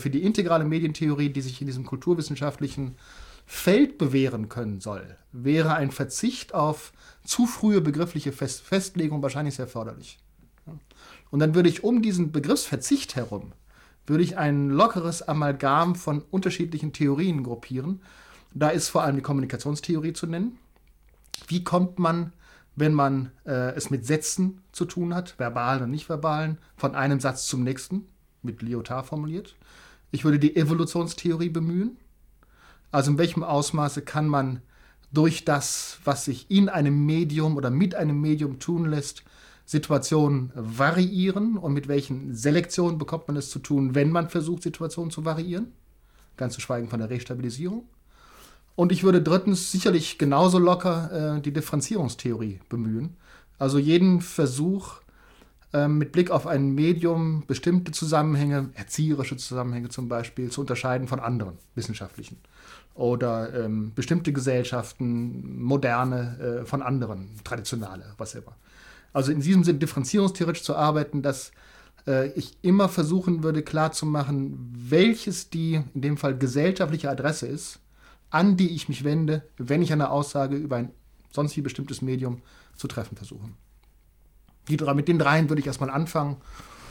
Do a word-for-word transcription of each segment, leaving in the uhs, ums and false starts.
Für die integrale Medientheorie, die sich in diesem kulturwissenschaftlichen Feld bewähren können soll, wäre ein Verzicht auf zu frühe begriffliche Fest- Festlegung wahrscheinlich sehr förderlich. Und dann würde ich um diesen Begriffsverzicht herum, würde ich ein lockeres Amalgam von unterschiedlichen Theorien gruppieren. Da ist vor allem die Kommunikationstheorie zu nennen. Wie kommt man, wenn man äh, es mit Sätzen zu tun hat, verbalen und nicht verbalen, von einem Satz zum nächsten, mit Lyotard formuliert? Ich würde die Evolutionstheorie bemühen. Also in welchem Ausmaße kann man durch das, was sich in einem Medium oder mit einem Medium tun lässt, Situationen variieren und mit welchen Selektionen bekommt man es zu tun, wenn man versucht, Situationen zu variieren, ganz zu schweigen von der Restabilisierung. Und ich würde drittens sicherlich genauso locker äh, die Differenzierungstheorie bemühen, also jeden Versuch äh, mit Blick auf ein Medium bestimmte Zusammenhänge, erzieherische Zusammenhänge zum Beispiel, zu unterscheiden von anderen wissenschaftlichen oder ähm, bestimmte Gesellschaften, moderne äh, von anderen, traditionelle, was immer. Also in diesem Sinn differenzierungstheoretisch zu arbeiten, dass äh, ich immer versuchen würde klarzumachen, welches die, in dem Fall gesellschaftliche Adresse ist, an die ich mich wende, wenn ich eine Aussage über ein sonst wie bestimmtes Medium zu treffen versuche. Die drei, mit den dreien würde ich erstmal anfangen.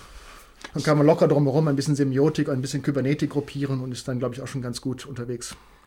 Dann kann man locker drumherum ein bisschen Semiotik, ein bisschen Kybernetik gruppieren und ist dann, glaube ich, auch schon ganz gut unterwegs.